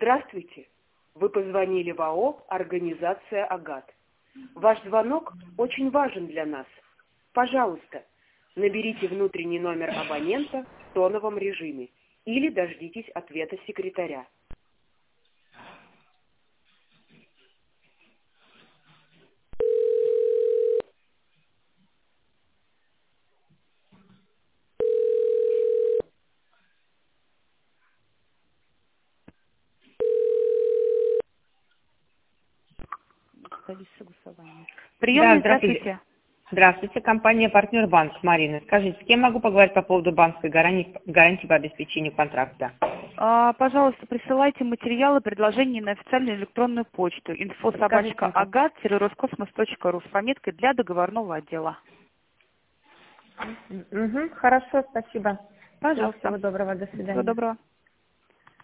Здравствуйте. Вы позвонили в АО «Организация Агат». Ваш звонок очень важен для нас. Пожалуйста, наберите внутренний номер абонента в тоновом режиме или дождитесь ответа секретаря. Приемная, Да, здравствуйте. здравствуйте, компания «Партнер Банк», Марина. Скажите, с кем могу поговорить по поводу банковской гарантии по обеспечению контракта? Пожалуйста, присылайте материалы, предложения на официальную электронную почту info@agat-roskosmos.ru с пометкой для договорного отдела. Хорошо, спасибо. Пожалуйста. Всего доброго, до свидания. Всего доброго.